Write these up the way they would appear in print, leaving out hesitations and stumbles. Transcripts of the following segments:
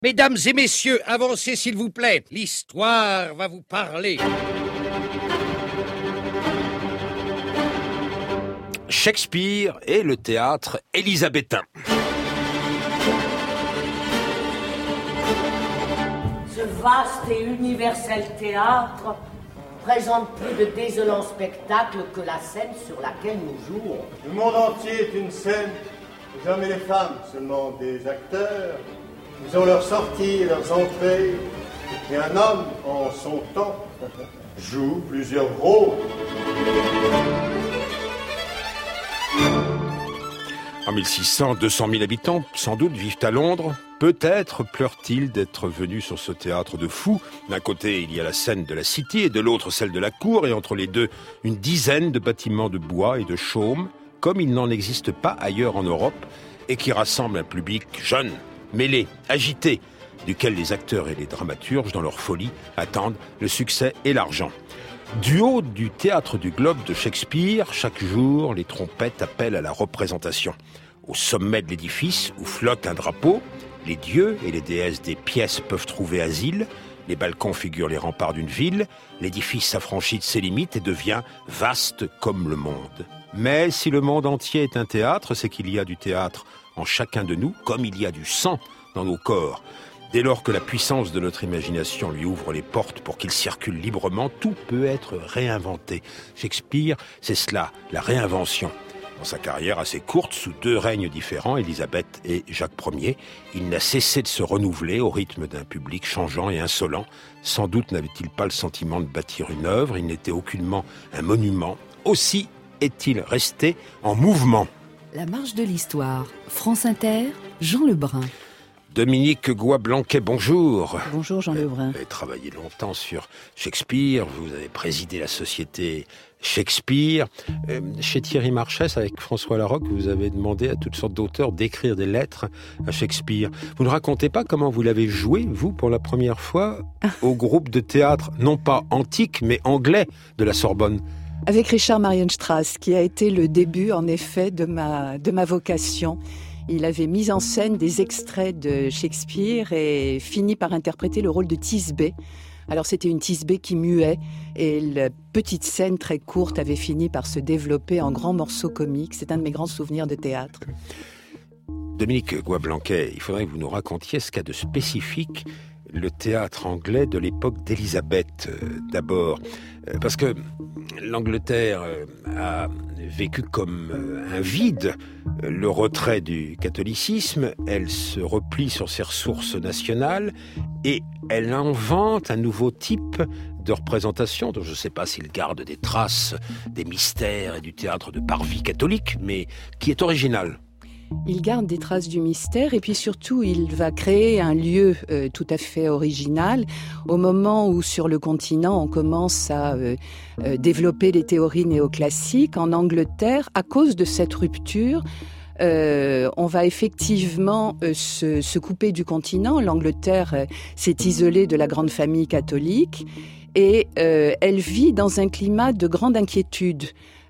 Mesdames et messieurs, avancez s'il vous plaît. L'histoire va vous parler. Shakespeare et le théâtre élisabétain. Ce vaste et universel théâtre présente plus de désolants spectacles que la scène sur laquelle nous jouons. Le monde entier est une scène. Les hommes et les femmes, seulement des acteurs. Ils ont leurs sorties et leurs entrées. Et un homme, en son temps, joue plusieurs rôles. En 1600, 200 000 habitants, sans doute, vivent à Londres. Peut-être pleurent-ils d'être venus sur ce théâtre de fous. D'un côté, il y a la scène de la City et de l'autre, celle de la cour. Et entre les deux, une dizaine de bâtiments de bois et de chaume, comme il n'en existe pas ailleurs en Europe, et qui rassemblent un public jeune, mêlé, agité, duquel les acteurs et les dramaturges, dans leur folie, attendent le succès et l'argent. Du haut du théâtre du Globe de Shakespeare, chaque jour, les trompettes appellent à la représentation. Au sommet de l'édifice, où flotte un drapeau, les dieux et les déesses des pièces peuvent trouver asile. Les balcons figurent les remparts d'une ville. L'édifice s'affranchit de ses limites et devient vaste comme le monde. Mais si le monde entier est un théâtre, c'est qu'il y a du théâtre en chacun de nous, comme il y a du sang dans nos corps. Dès lors que la puissance de notre imagination lui ouvre les portes pour qu'il circule librement, tout peut être réinventé. Shakespeare, c'est cela, la réinvention. Dans sa carrière assez courte, sous deux règnes différents, Élisabeth et Jacques Ier, il n'a cessé de se renouveler au rythme d'un public changeant et insolent. Sans doute n'avait-il pas le sentiment de bâtir une œuvre, il n'était aucunement un monument. Aussi est-il resté en mouvement. La marche de l'histoire. France Inter, Jean Lebrun. Dominique Goy-Blanquet, bonjour. Bonjour Jean Lebrun. Vous avez travaillé longtemps sur Shakespeare, vous avez présidé la société Shakespeare. Chez Thierry Marchès, avec François Larocque, vous avez demandé à toutes sortes d'auteurs d'écrire des lettres à Shakespeare. Vous ne racontez pas comment vous l'avez joué, vous, pour la première fois, au groupe de théâtre, non pas antique, mais anglais de la Sorbonne? Avec Richard Marienstrass, qui a été le début, en effet, de ma vocation. Il avait mis en scène des extraits de Shakespeare et fini par interpréter le rôle de Thisbé. Alors c'était une Thisbé qui muait et la petite scène très courte avait fini par se développer en grands morceaux comiques. C'est un de mes grands souvenirs de théâtre. Dominique Goy-Blanquet, il faudrait que vous nous racontiez ce qu'a de spécifique le théâtre anglais de l'époque d'Élisabeth, d'abord. Parce que l'Angleterre a vécu comme un vide le retrait du catholicisme, elle se replie sur ses ressources nationales et elle invente un nouveau type de représentation, dont je ne sais pas s'il garde des traces des mystères et du théâtre de parvis catholique, mais qui est original. Il garde des traces du mystère et puis surtout il va créer un lieu tout à fait original au moment où sur le continent on commence à développer les théories néoclassiques. En Angleterre, à cause de cette rupture, on va effectivement se couper du continent. L'Angleterre s'est isolée de la grande famille catholique et elle vit dans un climat de grande inquiétude.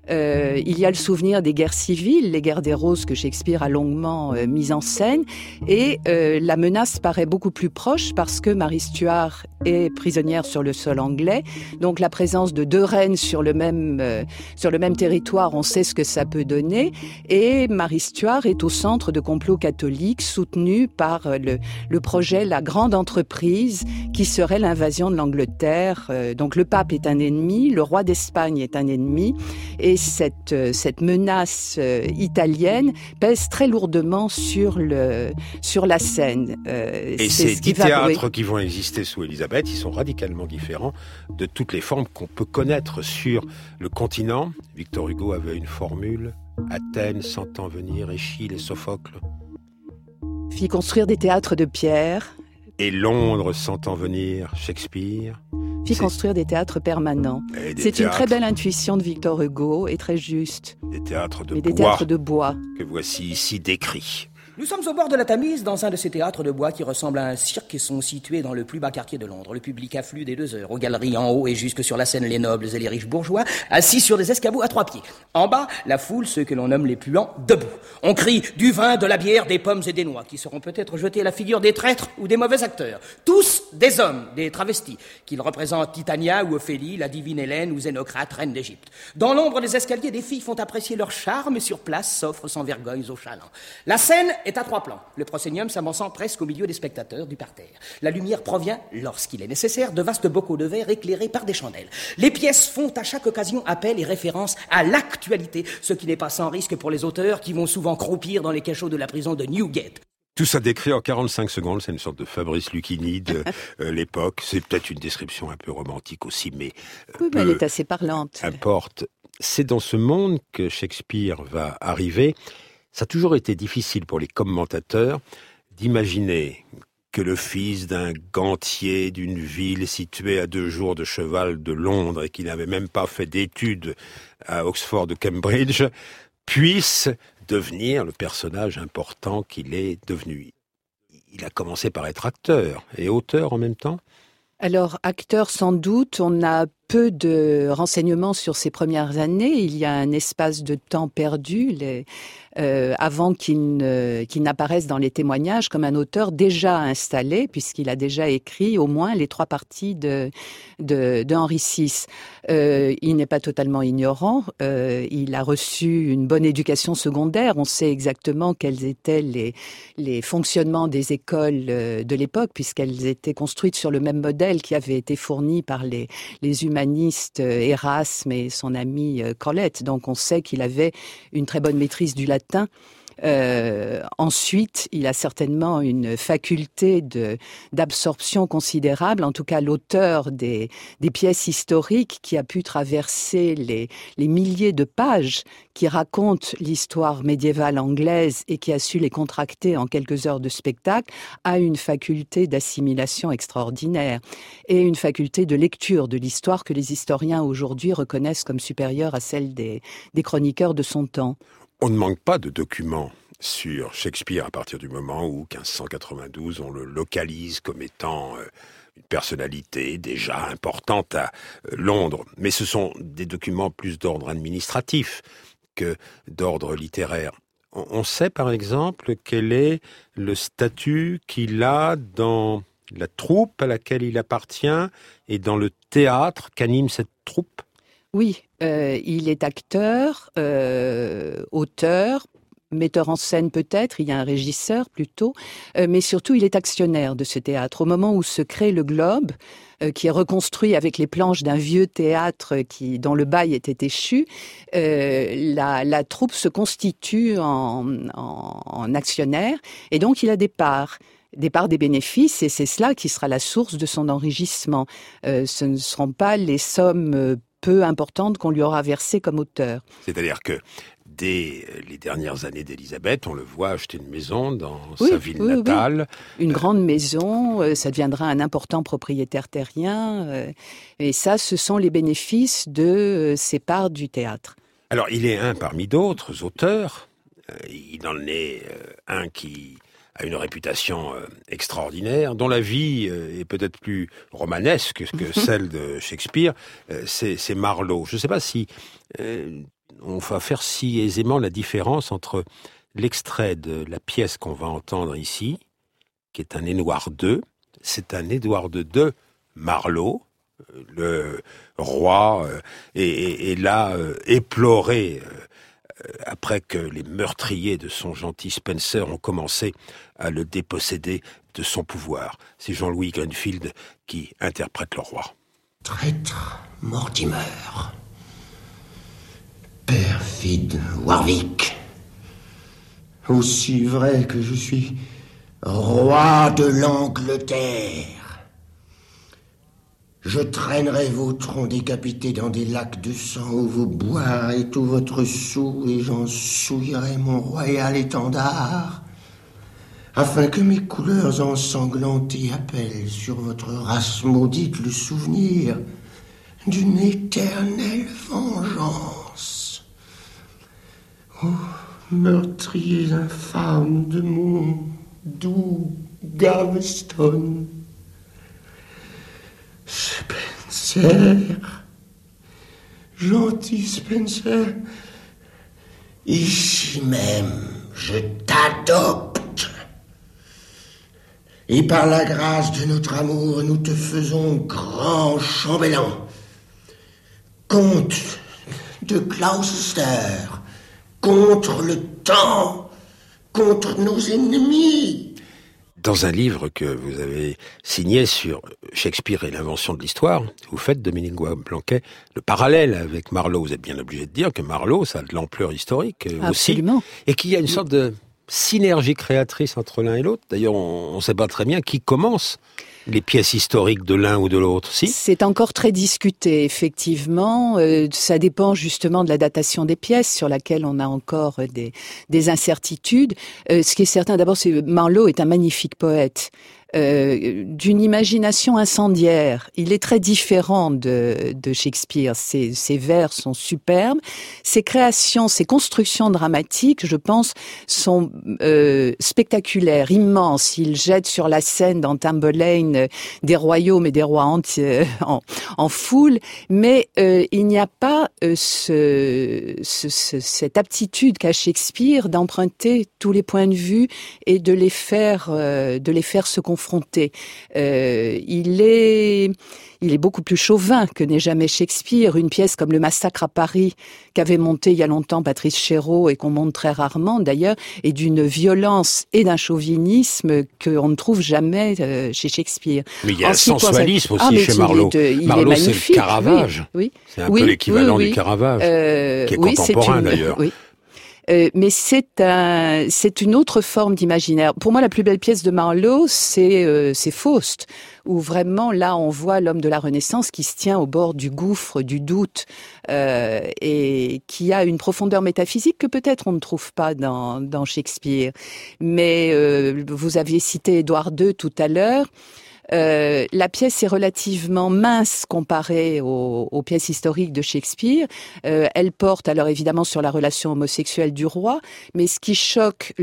Il y a le souvenir des guerres civiles, les guerres des roses que Shakespeare a longuement mises en scène, et la menace paraît beaucoup plus proche parce que Mary Stuart est prisonnière sur le sol anglais. Donc la présence de deux reines sur le même territoire, on sait ce que ça peut donner. Et Mary Stuart est au centre de complots catholiques soutenus par le projet La Grande Entreprise, qui serait l'invasion de l'Angleterre. Donc le pape est un ennemi, le roi d'Espagne est un ennemi, et cette menace italienne pèse très lourdement sur la scène. Et ces 10 théâtres qui vont exister sous Élisabeth, ils sont radicalement différents de toutes les formes qu'on peut connaître sur le continent. Victor Hugo avait une formule: Athènes sentant venir Échille et Sophocle. Fit construire des théâtres de pierre. Et Londres sentant venir Shakespeare. Fit construire des théâtres permanents. C'est une très belle intuition de Victor Hugo et très juste. Des théâtres de bois que voici ici décrits. Nous sommes au bord de la Tamise, dans un de ces théâtres de bois qui ressemblent à un cirque et sont situés dans le plus bas quartier de Londres. Le public afflue dès 2 heures. Aux galeries en haut et jusque sur la scène, les nobles et les riches bourgeois, assis sur des escabeaux à 3 pieds. En bas, la foule, ceux que l'on nomme les puants, debout. On crie du vin, de la bière, des pommes et des noix, qui seront peut-être jetés à la figure des traîtres ou des mauvais acteurs. Tous des hommes, des travestis, qu'ils représentent Titania ou Ophélie, la divine Hélène ou Zénocrate, reine d'Égypte. Dans l'ombre des escaliers, des filles font apprécier leur charme et sur place s'offrent sans vergogne aux chalands. La scène est à 3 plans, le proscenium s'avançant presque au milieu des spectateurs du parterre. La lumière provient, lorsqu'il est nécessaire, de vastes bocaux de verre éclairés par des chandelles. Les pièces font à chaque occasion appel et référence à l'actualité, ce qui n'est pas sans risque pour les auteurs qui vont souvent croupir dans les cachots de la prison de Newgate. Tout ça décrit en 45 secondes, c'est une sorte de Fabrice Lucchini de l'époque. C'est peut-être une description un peu romantique aussi, mais... oui, mais elle est assez parlante. Importe. C'est dans ce monde que Shakespeare va arriver. Ça a toujours été difficile pour les commentateurs d'imaginer que le fils d'un gantier d'une ville située à 2 jours de cheval de Londres et qui n'avait même pas fait d'études à Oxford ou Cambridge puisse devenir le personnage important qu'il est devenu. Il a commencé par être acteur et auteur en même temps. Alors, acteur sans doute, on a peu de renseignements sur ses premières années. Il y a un espace de temps perdu avant qu'il n'apparaisse dans les témoignages comme un auteur déjà installé, puisqu'il a déjà écrit au moins les 3 parties de Henri VI. Il n'est pas totalement ignorant. Il a reçu une bonne éducation secondaire. On sait exactement quels étaient les fonctionnements des écoles de l'époque, puisqu'elles étaient construites sur le même modèle qui avait été fourni par les humanistes Erasme et son ami Colette. Donc on sait qu'il avait une très bonne maîtrise du latin. Ensuite, il a certainement une faculté d'absorption considérable, en tout cas l'auteur des pièces historiques qui a pu traverser les milliers de pages qui racontent l'histoire médiévale anglaise et qui a su les contracter en quelques heures de spectacle, a une faculté d'assimilation extraordinaire et une faculté de lecture de l'histoire que les historiens aujourd'hui reconnaissent comme supérieure à celle des chroniqueurs de son temps. On ne manque pas de documents sur Shakespeare à partir du moment où, 1592, on le localise comme étant une personnalité déjà importante à Londres. Mais ce sont des documents plus d'ordre administratif que d'ordre littéraire. On sait par exemple quel est le statut qu'il a dans la troupe à laquelle il appartient et dans le théâtre qu'anime cette troupe. Oui, il est acteur, auteur, metteur en scène peut-être, il y a un régisseur plutôt, mais surtout il est actionnaire de ce théâtre. Au moment où se crée le Globe, qui est reconstruit avec les planches d'un vieux théâtre dont le bail était échu, la troupe se constitue en actionnaire et donc il a des parts des bénéfices et c'est cela qui sera la source de son enrichissement. Ce ne seront pas les sommes peu importante qu'on lui aura versée comme auteur. C'est-à-dire que dès les dernières années d'Élisabeth, on le voit acheter une maison dans sa ville natale. Oui. Une grande maison, ça deviendra un important propriétaire terrien. Et ça, ce sont les bénéfices de ses parts du théâtre. Alors, il est un parmi d'autres auteurs. Il en est un qui a une réputation extraordinaire, dont la vie est peut-être plus romanesque que celle de Shakespeare, c'est Marlowe. Je ne sais pas si on va faire si aisément la différence entre l'extrait de la pièce qu'on va entendre ici, qui est un Édouard II, c'est un Édouard II Marlowe, le roi est là éploré après que les meurtriers de son gentil Spencer ont commencé à le déposséder de son pouvoir. C'est Jean-Louis Greenfield qui interprète le roi. Traître Mortimer, perfide Warwick, aussi vrai que je suis roi de l'Angleterre, je traînerai vos troncs décapités dans des lacs de sang où vous boirez tout votre soûl et j'en souillerai mon royal étendard, afin que mes couleurs ensanglantées appellent sur votre race maudite le souvenir d'une éternelle vengeance. Oh, Meurtriers infâmes de mon doux Gaveston. Spencer, gentil Spencer, ici même, je t'adopte. Et par la grâce de notre amour, nous te faisons grand chambellan. Comte de Gloucester, contre le temps, contre nos ennemis. Dans un livre que vous avez signé sur Shakespeare et l'invention de l'histoire, vous faites, Dominique Blanquet, le parallèle avec Marlowe. Vous êtes bien obligé de dire que Marlowe, ça a de l'ampleur historique Absolument. aussi. Et qu'il y a une sorte de synergie créatrice entre l'un et l'autre. D'ailleurs, on ne sait pas très bien qui commence les pièces historiques de l'un ou de l'autre, si? C'est encore très discuté, effectivement. Ça dépend justement de la datation des pièces, sur laquelle on a encore des incertitudes. Ce qui est certain, d'abord, c'est que Marlowe est un magnifique poète. D'une imagination incendiaire. Il est très différent de Shakespeare. Ses vers sont superbes. Ses créations, ses constructions dramatiques, je pense, sont spectaculaires, immenses. Il jette sur la scène dans Tamburlaine des royaumes et des rois entiers en foule, mais il n'y a pas cette aptitude qu'a Shakespeare d'emprunter tous les points de vue et de les faire se confronter. Il est beaucoup plus chauvin que n'est jamais Shakespeare. Une pièce comme Le Massacre à Paris, qu'avait monté il y a longtemps Patrice Chéreau et qu'on monte très rarement d'ailleurs, est d'une violence et d'un chauvinisme qu'on ne trouve jamais chez Shakespeare. Mais il y a un sensualisme aussi chez Marlowe. Marlowe, c'est le Caravage. Oui. C'est un peu l'équivalent du Caravage, qui est contemporain d'ailleurs. Oui. Mais c'est une autre forme d'imaginaire. Pour moi, la plus belle pièce de Marlowe, c'est Faust, où vraiment, là, on voit l'homme de la Renaissance qui se tient au bord du gouffre du doute et qui a une profondeur métaphysique que peut-être on ne trouve pas dans Shakespeare. Mais vous aviez cité Édouard II tout à l'heure. La pièce est relativement mince comparée aux pièces historiques de Shakespeare. Elle porte alors évidemment sur la relation homosexuelle du roi, mais ce qui choque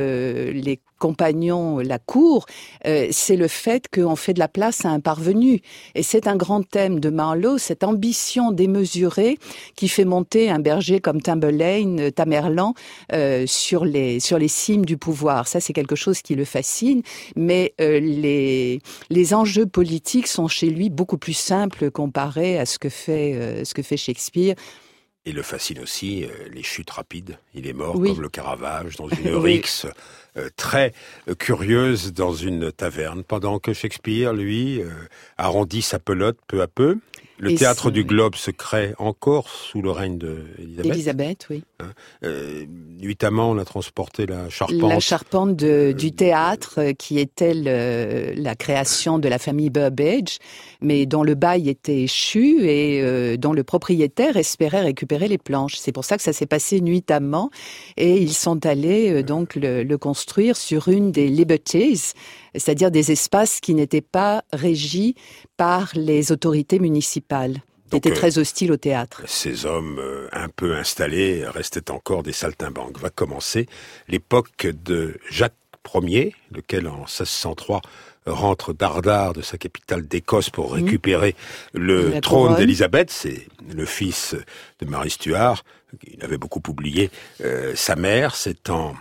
les compagnons, la cour, c'est le fait qu'on fait de la place à un parvenu. Et c'est un grand thème de Marlowe, cette ambition démesurée qui fait monter un berger comme Tamburlaine, Tamerlan, sur les cimes du pouvoir. Ça, c'est quelque chose qui le fascine, mais les enjeux politiques sont chez lui beaucoup plus simples comparés à ce que fait Shakespeare. Et le fascine aussi, les chutes rapides. Il est mort Oui. comme le Caravage, dans une rixe très curieuse dans une taverne, pendant que Shakespeare, lui, arrondit sa pelote peu à peu. Le théâtre du Globe se crée encore sous le règne d'Élisabeth. Oui. Nuitamment, on a transporté la charpente. La charpente du théâtre, qui était la création de la famille Burbage, mais dont le bail était échu et dont le propriétaire espérait récupérer les planches. C'est pour ça que ça s'est passé nuitamment, et ils sont allés donc le construire sur une des liberties, c'est-à-dire des espaces qui n'étaient pas régis par les autorités municipales, qui étaient très hostiles au théâtre. Ces hommes un peu installés restaient encore des saltimbanques. Va commencer l'époque de Jacques Ier, lequel en 1603 rentre d'Ardard de sa capitale d'Écosse pour récupérer le trône d'Élisabeth. C'est le fils de Marie Stuart. Il avait beaucoup oublié sa mère. C'est en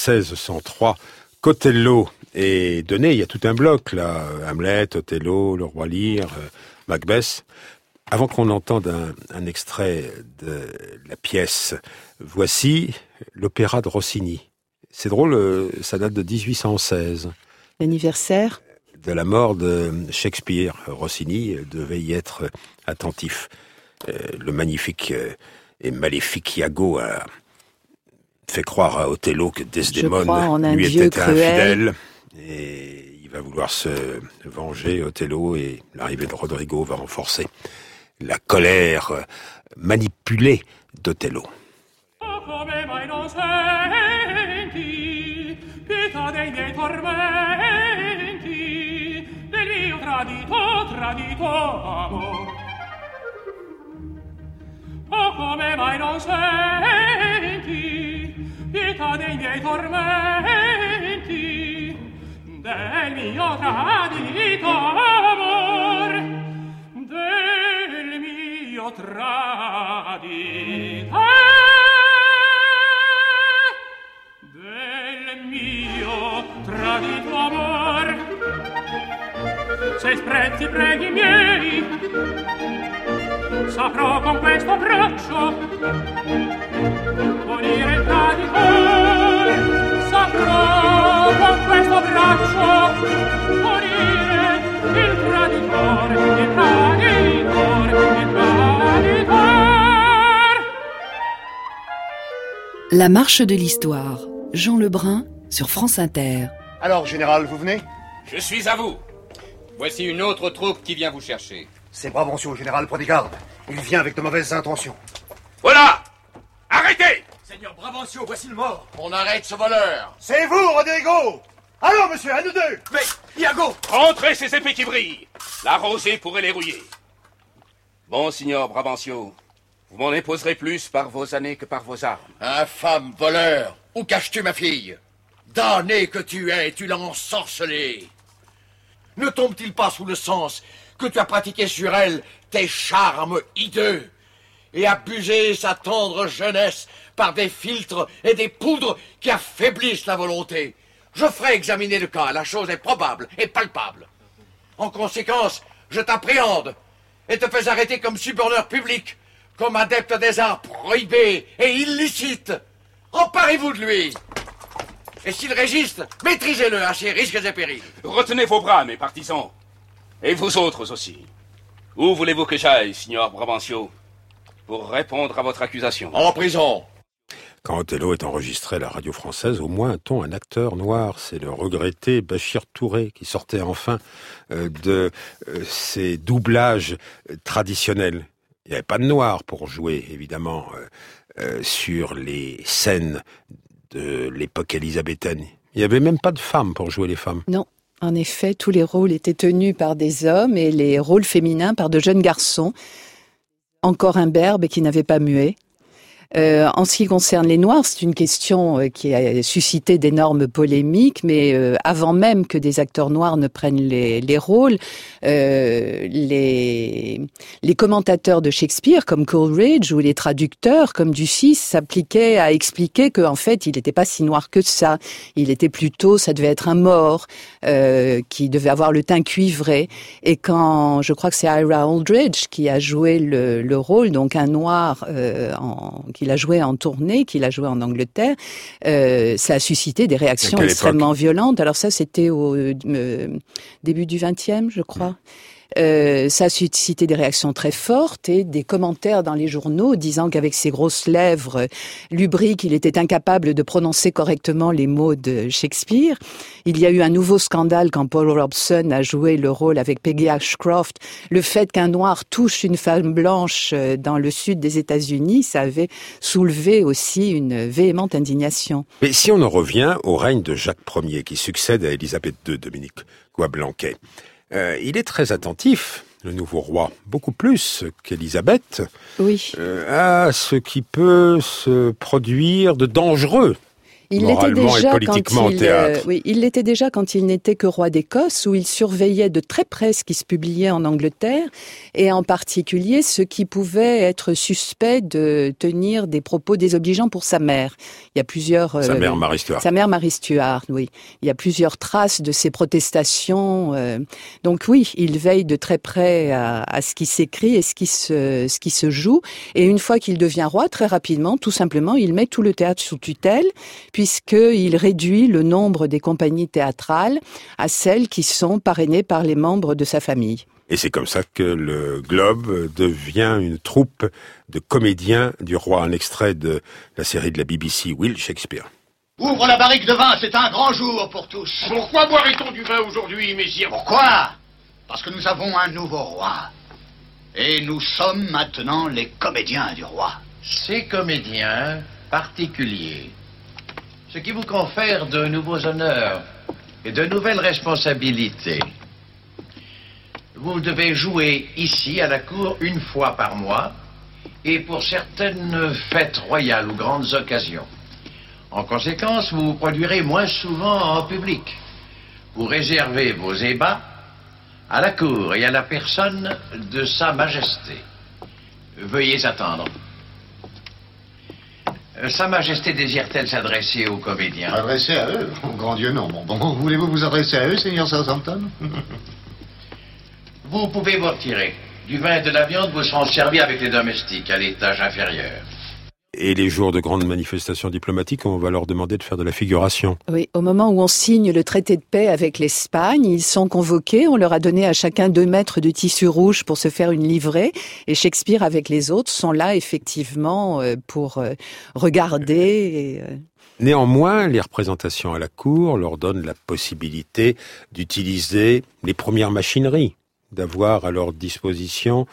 1603 qu'Othello est donné. Il y a tout un bloc là. Hamlet, Othello, le roi Lear, Macbeth. Avant qu'on entende un extrait de la pièce, voici l'opéra de Rossini. C'est drôle, ça date de 1816. L'anniversaire de la mort de Shakespeare. Rossini devait y être attentif. Le magnifique et maléfique Iago a fait croire à Othello que Desdémone lui était infidèle. Et il va vouloir se venger, Othello, et l'arrivée de Rodrigo va renforcer la colère manipulée d'Othello. Tradito amor. Oh, come mai non senti, vita dei miei tormenti, del mio tradito amor, del mio tradito amor. Se sprezzi preghi miei, saprò con questo braccio punire il traditor. Saprò con questo braccio punire il traditor, il traditor, il traditor. La marche de l'histoire. Jean Lebrun sur France Inter. Alors, général, vous venez? Je suis à vous. Voici une autre troupe qui vient vous chercher. C'est Brabancio, général, prenez garde. Il vient avec de mauvaises intentions. Voilà! Arrêtez! Seigneur Brabancio, voici le mort. On arrête ce voleur. C'est vous, Rodrigo! Allons, monsieur, à nous deux! Mais, Iago! Rentrez ces épées qui brillent. La rosée pourrait les rouiller. Bon, signor Brabancio, vous m'en imposerez plus par vos années que par vos armes. Infâme voleur! Où caches-tu ma fille? Damné que tu es, tu l'as ensorcelée. Ne tombe-t-il pas sous le sens que tu as pratiqué sur elle tes charmes hideux et abusé sa tendre jeunesse par des filtres et des poudres qui affaiblissent la volonté? Je ferai examiner le cas, la chose est probable et palpable. En conséquence, je t'appréhende et te fais arrêter comme suborneur public, comme adepte des arts prohibés et illicites. Emparez-vous de lui. Et s'il résiste, maîtrisez-le à ses risques et périls. Retenez vos bras, mes partisans. Et vous autres aussi. Où voulez-vous que j'aille, signor Brabancio, pour répondre à votre accusation? En prison. Quand Othello est enregistré à la radio française, au moins a-t-on un acteur noir. C'est le regretté Bachir Touré qui sortait enfin de ses doublages traditionnels. Il n'y avait pas de noir pour jouer, évidemment, sur les scènes de l'époque élisabéthaine. Il n'y avait même pas de femmes pour jouer les femmes. Non, en effet, tous les rôles étaient tenus par des hommes et les rôles féminins par de jeunes garçons, encore imberbes et qui n'avaient pas mué. En ce qui concerne les Noirs, c'est une question qui a suscité d'énormes polémiques, mais avant même que des acteurs noirs ne prennent les rôles, les commentateurs de Shakespeare, comme Coleridge, ou les traducteurs, comme Ducis, s'appliquaient à expliquer qu'en fait, il n'était pas si noir que ça. Il était plutôt, ça devait être un Maure, qui devait avoir le teint cuivré. Et quand, je crois que c'est Ira Aldridge qui a joué le rôle, donc un noir qu'il a joué en tournée, qu'il a joué en Angleterre, ça a suscité des réactions extrêmement violentes. Alors ça, c'était au début du XXe, je crois. Ça a suscité des réactions très fortes et des commentaires dans les journaux disant qu'avec ses grosses lèvres lubriques, il était incapable de prononcer correctement les mots de Shakespeare. Il y a eu un nouveau scandale quand Paul Robeson a joué le rôle avec Peggy Ashcroft. Le fait qu'un noir touche une femme blanche dans le sud des États-Unis, ça avait soulevé aussi une véhémente indignation. Mais si on en revient au règne de Jacques Ier, qui succède à Élisabeth II, Dominique Coix-Blanquet, il est très attentif, le nouveau roi, beaucoup plus qu'Élisabeth, oui. À ce qui peut se produire de dangereux. Il l'était déjà il l'était déjà quand il n'était que roi d'Écosse, où il surveillait de très près ce qui se publiait en Angleterre, et en particulier ce qui pouvait être suspect de tenir des propos désobligeants pour sa mère. Il y a plusieurs... sa mère Marie Stuart. Sa mère Marie Stuart, oui. Il y a plusieurs traces de ses protestations. Donc oui, il veille de très près à ce qui s'écrit et ce qui se joue. Et une fois qu'il devient roi, très rapidement, tout simplement, il met tout le théâtre sous tutelle, puisqu'il réduit le nombre des compagnies théâtrales à celles qui sont parrainées par les membres de sa famille. Et c'est comme ça que le Globe devient une troupe de comédiens du roi, un extrait de la série de la BBC Will Shakespeare. Ouvre la barrique de vin, c'est un grand jour pour tous. Pourquoi boirait-on du vin aujourd'hui, messire? Pourquoi? Parce que nous avons un nouveau roi. Et nous sommes maintenant les comédiens du roi. Ces comédiens particuliers, ce qui vous confère de nouveaux honneurs et de nouvelles responsabilités. Vous devez jouer ici à la cour une fois par mois et pour certaines fêtes royales ou grandes occasions. En conséquence, vous produirez moins souvent en public. Vous réservez vos ébats à la cour et à la personne de Sa Majesté. Veuillez attendre. Sa Majesté désire-t-elle s'adresser aux comédiens? Adresser à eux? Oh, grand Dieu, non. Bon, voulez-vous vous adresser à eux, Seigneur Southampton? Vous pouvez vous retirer. Du vin et de la viande vous seront servis avec les domestiques à l'étage inférieur. Et les jours de grandes manifestations diplomatiques, on va leur demander de faire de la figuration. Oui, au moment où on signe le traité de paix avec l'Espagne, ils sont convoqués, on leur a donné à chacun 2 mètres de tissu rouge pour se faire une livrée, et Shakespeare avec les autres sont là effectivement pour regarder. Néanmoins, les représentations à la cour leur donnent la possibilité d'utiliser les premières machineries, d'avoir à leur disposition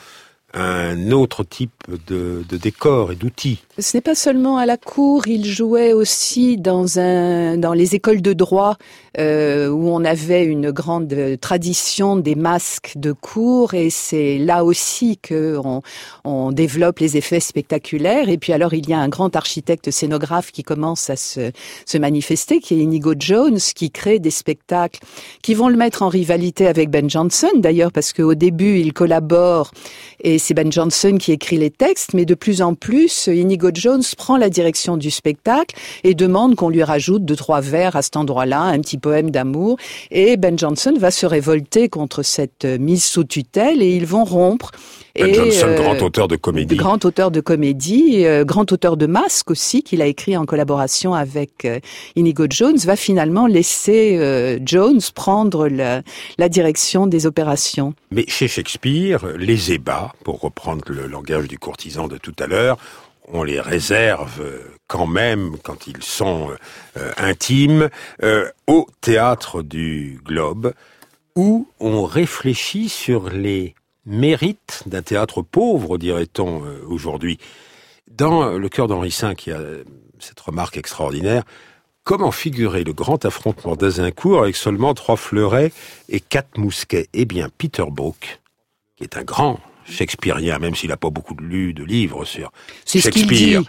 un autre type de décor et d'outils. Ce n'est pas seulement à la cour, il jouait aussi dans les écoles de droit où on avait une grande tradition des masques de cour, et c'est là aussi que on développe les effets spectaculaires. Et puis alors il y a un grand architecte scénographe qui commence à se manifester, qui est Inigo Jones, qui crée des spectacles qui vont le mettre en rivalité avec Ben Jonson d'ailleurs, parce qu'au début il collabore et c'est Ben Jonson qui écrit les textes, mais de plus en plus, Inigo Jones prend la direction du spectacle et demande qu'on lui rajoute 2-3 vers à cet endroit-là, un petit poème d'amour. Et Ben Jonson va se révolter contre cette mise sous tutelle et ils vont rompre. Ben Jonson, grand auteur de comédie. Grand auteur de comédie, grand auteur de masques aussi, qu'il a écrit en collaboration avec Inigo Jones, va finalement laisser Jones prendre la direction des opérations. Mais chez Shakespeare, les ébats, pour reprendre le langage du courtisan de tout à l'heure, on les réserve quand même, quand ils sont intimes, au théâtre du Globe, où on réfléchit sur les mérites d'un théâtre pauvre, dirait-on aujourd'hui. Dans Le Cœur d'Henri V, il y a cette remarque extraordinaire: comment figurer le grand affrontement d'Azincourt avec seulement 3 fleurets et 4 mousquets? Eh bien, Peter Brook, qui est un grand shakespearien, même s'il n'a pas beaucoup lu de livres sur Shakespeare,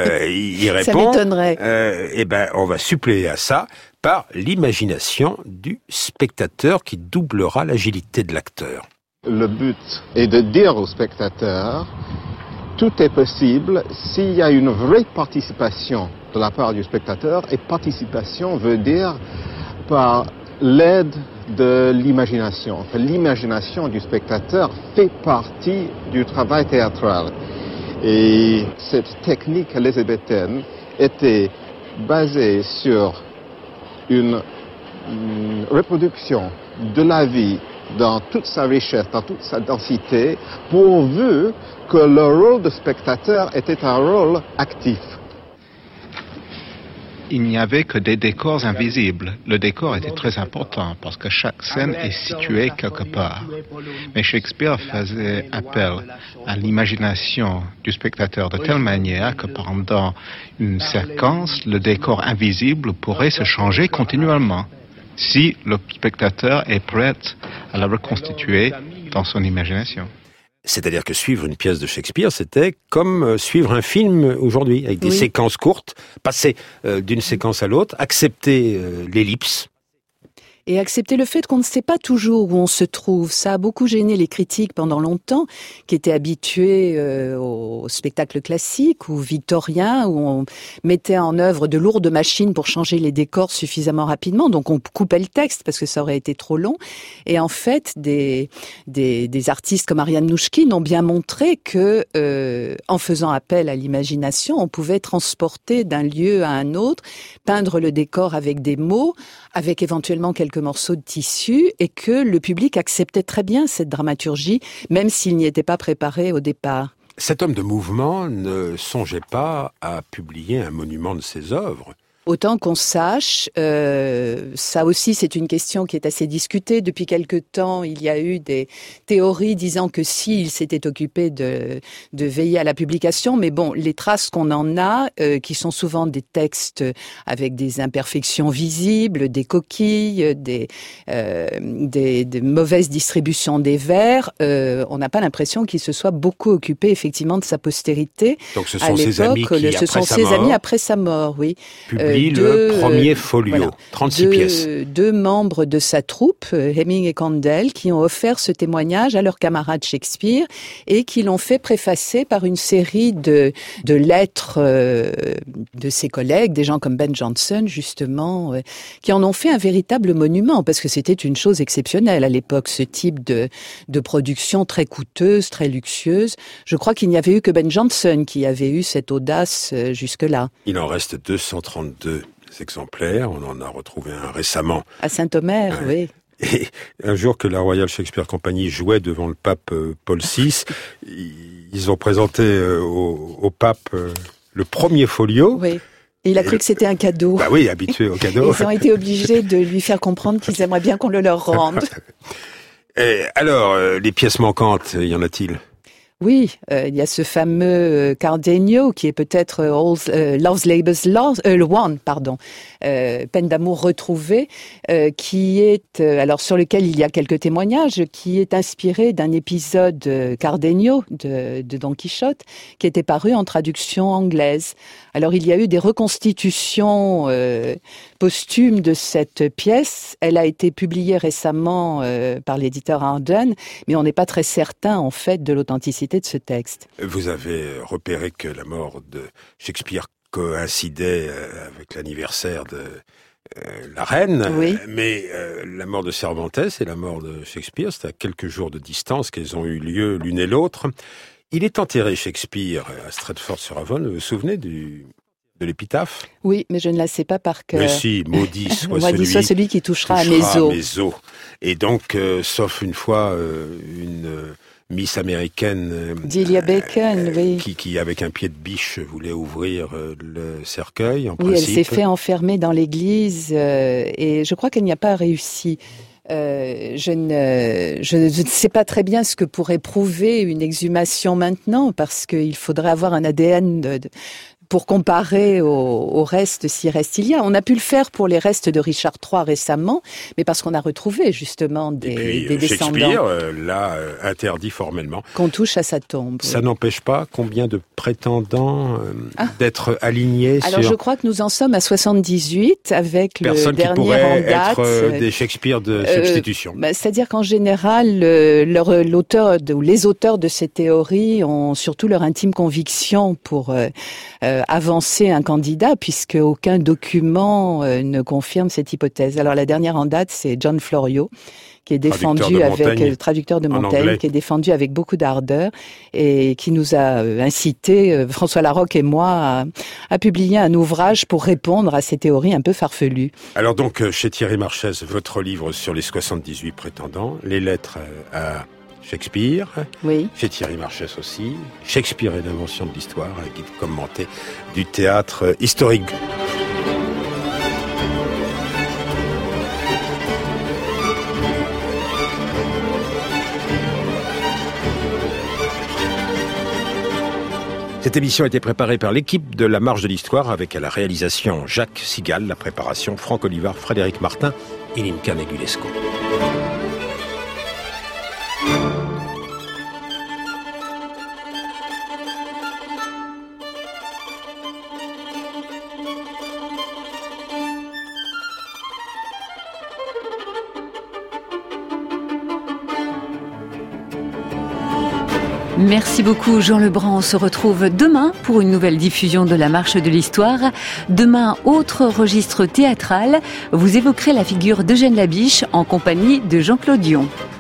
il répond, ça m'étonnerait. Eh ben, on va suppléer à ça par l'imagination du spectateur qui doublera l'agilité de l'acteur. Le but est de dire au spectateur, tout est possible s'il y a une vraie participation de la part du spectateur, et participation veut dire par l'aide de l'imagination. L'imagination du spectateur fait partie du travail théâtral. Et cette technique élisabéthaine était basée sur une reproduction de la vie dans toute sa richesse, dans toute sa densité, pourvu que le rôle de spectateur était un rôle actif. Il n'y avait que des décors invisibles. Le décor était très important parce que chaque scène est située quelque part. Mais Shakespeare faisait appel à l'imagination du spectateur de telle manière que pendant une séquence, le décor invisible pourrait se changer continuellement, si le spectateur est prêt à la reconstituer dans son imagination. C'est-à-dire que suivre une pièce de Shakespeare, c'était comme suivre un film aujourd'hui, avec des séquences courtes, passer d'une séquence à l'autre, accepter l'ellipse. Et accepter le fait qu'on ne sait pas toujours où on se trouve. Ça a beaucoup gêné les critiques pendant longtemps, qui étaient habitués au spectacle classique ou victorien, où on mettait en œuvre de lourdes machines pour changer les décors suffisamment rapidement. Donc on coupait le texte parce que ça aurait été trop long. Et en fait, des artistes comme Ariane Nouchkine ont bien montré que, en faisant appel à l'imagination, on pouvait transporter d'un lieu à un autre, peindre le décor avec des mots, avec éventuellement quelques morceaux de tissu, et que le public acceptait très bien cette dramaturgie, même s'il n'y était pas préparé au départ. Cet homme de mouvement ne songeait pas à publier un monument de ses œuvres. Autant qu'on sache, ça aussi c'est une question qui est assez discutée. Depuis quelque temps, il y a eu des théories disant que si il s'était occupé de veiller à la publication, mais bon, les traces qu'on en a, qui sont souvent des textes avec des imperfections visibles, des coquilles, des mauvaises distributions des vers, on n'a pas l'impression qu'il se soit beaucoup occupé effectivement de sa postérité. Donc ce sont ses amis qui, ce sont ses amis après sa mort, oui. publie le premier folio, voilà, 36 pièces. Deux membres de sa troupe, Hemming et Condell, qui ont offert ce témoignage à leur camarade Shakespeare et qui l'ont fait préfacer par une série de lettres de ses collègues, des gens comme Ben Jonson, justement, qui en ont fait un véritable monument, parce que c'était une chose exceptionnelle à l'époque, ce type de production très coûteuse, très luxueuse. Je crois qu'il n'y avait eu que Ben Jonson qui avait eu cette audace jusque-là. Il en reste 232 exemplaires, on en a retrouvé un récemment. À Saint-Omer, oui. Et un jour que la Royal Shakespeare Company jouait devant le pape Paul VI, ils ont présenté au pape le premier folio. Oui. Et il a cru que c'était un cadeau. Bah oui, habitué au cadeau. Ils ont été obligés de lui faire comprendre qu'ils aimeraient bien qu'on le leur rende. Et alors, les pièces manquantes, y en a-t-il ? Oui, il y a ce fameux Cardenio qui est peut-être Love's Labour's Won, peine d'amour retrouvée, qui est alors sur lequel il y a quelques témoignages, qui est inspiré d'un épisode Cardenio de Don Quichotte, qui était paru en traduction anglaise. Alors il y a eu des reconstitutions posthumes de cette pièce. Elle a été publiée récemment par l'éditeur Arden, mais on n'est pas très certain en fait de l'authenticité de ce texte. Vous avez repéré que la mort de Shakespeare coïncidait avec l'anniversaire de la reine, oui. Mais la mort de Cervantes et la mort de Shakespeare, c'est à quelques jours de distance qu'elles ont eu lieu l'une et l'autre. Il est enterré, Shakespeare, à Stratford-sur-Avon. Vous vous souvenez de l'épitaphe ? Oui, mais je ne la sais pas par cœur. Mais si, maudit soit celui qui touchera à mes os. Et donc, sauf une fois, une Miss américaine, Delia Bacon, oui, qui avec un pied de biche voulait ouvrir le cercueil. En principe. Elle s'est fait enfermer dans l'église et je crois qu'elle n'y a pas réussi. Je ne sais pas très bien ce que pourrait prouver une exhumation maintenant, parce qu'il faudrait avoir un ADN pour comparer au reste, s'il reste il y a. On a pu le faire pour les restes de Richard III récemment, mais parce qu'on a retrouvé justement des descendants. Shakespeare l'a interdit formellement. Qu'on touche à sa tombe. Ça n'empêche pas combien de prétendants d'être alignés Alors je crois que nous en sommes à 78 avec personnes le dernier qui pourraient en date. Être des Shakespeare de substitution. C'est-à-dire qu'en général, l'auteur ou les auteurs de ces théories ont surtout leur intime conviction pour avancer un candidat, puisque aucun document ne confirme cette hypothèse. Alors la dernière en date, c'est John Florio, qui est défendu avec traducteur de Montaigne, qui est défendu avec beaucoup d'ardeur et qui nous a incité, François Larocque et moi, à publier un ouvrage pour répondre à ces théories un peu farfelues. Alors donc, chez Thierry Marchès, votre livre sur les 78 prétendants, les lettres à Shakespeare, oui. Chez Thierry Marchès aussi, Shakespeare et l'invention de l'histoire, un guide commenté du théâtre historique. Cette émission a été préparée par l'équipe de La Marche de l'Histoire avec à la réalisation Jacques Sigal, la préparation Franck Olivard, Frédéric Martin et Linka Negulesco. Merci beaucoup Jean Lebrun. On se retrouve demain pour une nouvelle diffusion de La Marche de l'Histoire. Demain, autre registre théâtral. Vous évoquerez la figure d'Eugène Labiche en compagnie de Jean-Claude Dion.